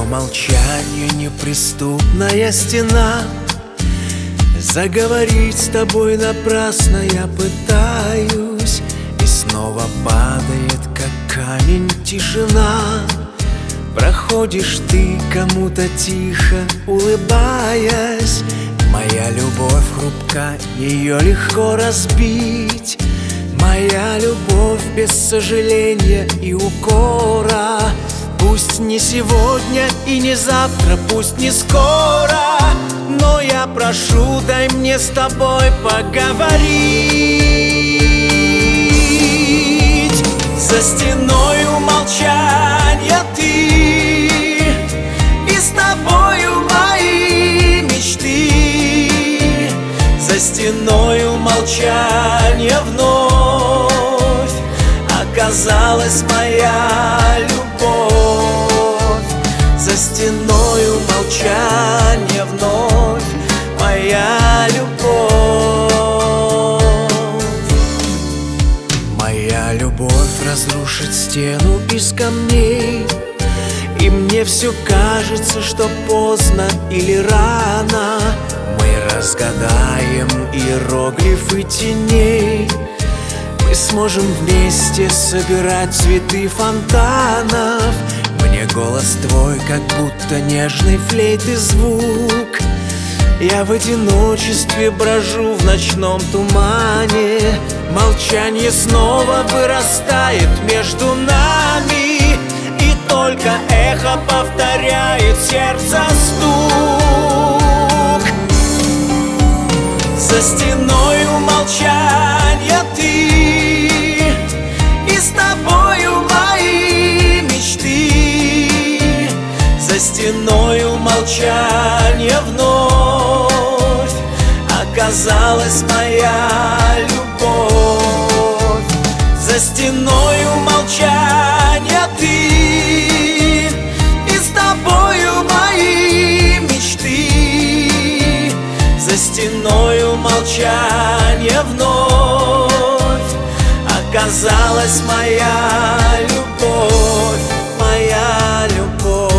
молчание неприступная стена. Заговорить с тобой напрасно я пытаюсь, и снова падает, как камень, тишина. Проходишь ты кому-то тихо, улыбаясь. Моя любовь хрупка, ее легко разбить. Моя любовь без сожаления и укора. Пусть не сегодня и не завтра, пусть не скоро, но я прошу, дай мне с тобой поговорить. За стеною молчания ты, и с тобою мои мечты. За стеною молчания вновь оказалась моя любовь. За стеною молчания вновь моя любовь. Моя любовь разрушит стену из камней, и мне все кажется, что поздно или рано. Мы разгадаем иероглифы теней. Мы сможем вместе собирать цветы фонтанов. Мне голос твой, как будто нежный флейты звук. Я в одиночестве брожу в ночном тумане. Молчание снова вырастает между нами, и только эхо повторяет сердце стук. За стеною молчания ты, и с тобою мои мечты. За стеною молчания вновь оказалась моя любовь. За стеною молчания ты, и с тобою мои мечты. За стеною молчания вновь оказалась моя любовь, моя любовь.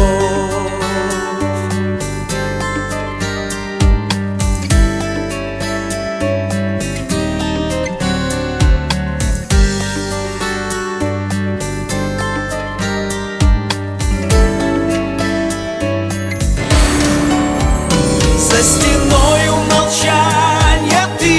За стеною молчания ты,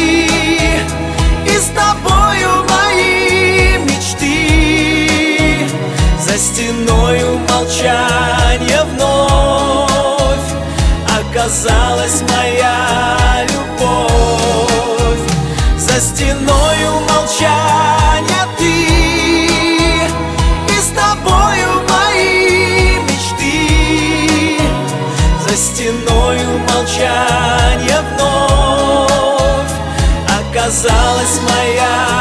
и с тобою мои мечты. За стеною молчания вновь оказалась моя любовь. За стеною молчания ты, и с тобою мои мечты. За стеною молчания вновь оказалась моя